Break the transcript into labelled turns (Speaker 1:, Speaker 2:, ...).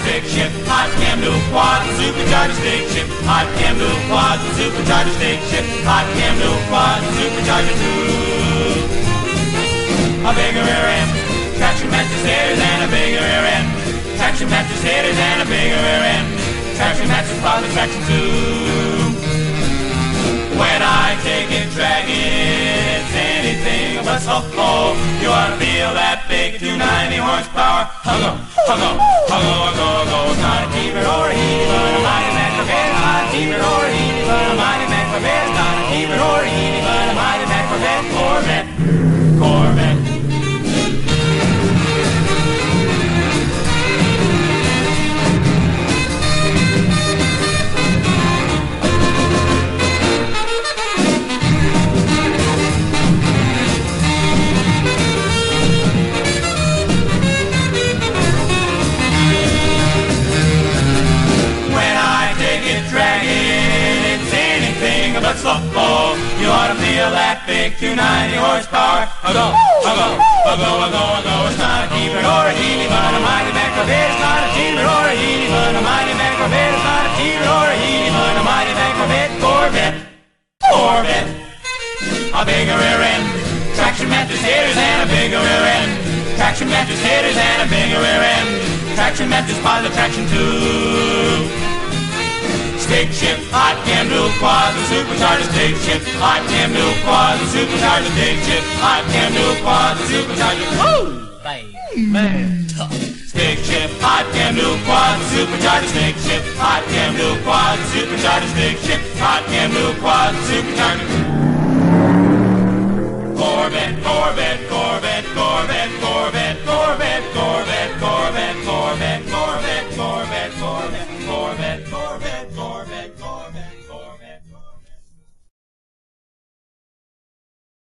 Speaker 1: stick shift, hot cam dual quad, supercharged stick shift, hot cam dual quad, supercharged stick shift, hot cam dual quad, supercharged two. A bigger rear end, traction mattress headers and a bigger rear end, traction mattress headers and a bigger rear end, traction mattress quad, traction two. When I take it dragging, it's anything but so cold. You ought to feel that big 290 horsepower. Huggo, huggo, huggo, huggo, huggo. It's not a Jeep or a Healy, but a mighty Mac Corvette. It's not a Jeep or a Healy, but a mighty Mac Corvette. It's not a Jeep or a Healy, but a mighty Mac Corvette. Corvette, Corvette. But slow, you ought to feel that big 290 horsepower. Huggo, huggo, huggo, huggo, huggo. It's not a Jeep or a Healy, but a mighty Mac Corvette. It's not a Jeep or a Healy, but a mighty Mac Corvette. It's not a Jeep or a Healy, but a mighty Mac Corvette. Corvette, Corvette. A bigger rear end, traction mattress headers and a bigger rear end, traction mattress headers and a bigger rear end, traction mattress positive traction two. Stick shift, hot cam dual quad, the supercharged stick shift, hot cam dual quad, the supercharged stick shift, hot cam dual quad, the supercharged. Woo! Man, tough. Stick shift, hot cam dual quad, the supercharged stick shift, hot cam dual quad, the supercharged stick shift, hot cam dual quad, the supercharged.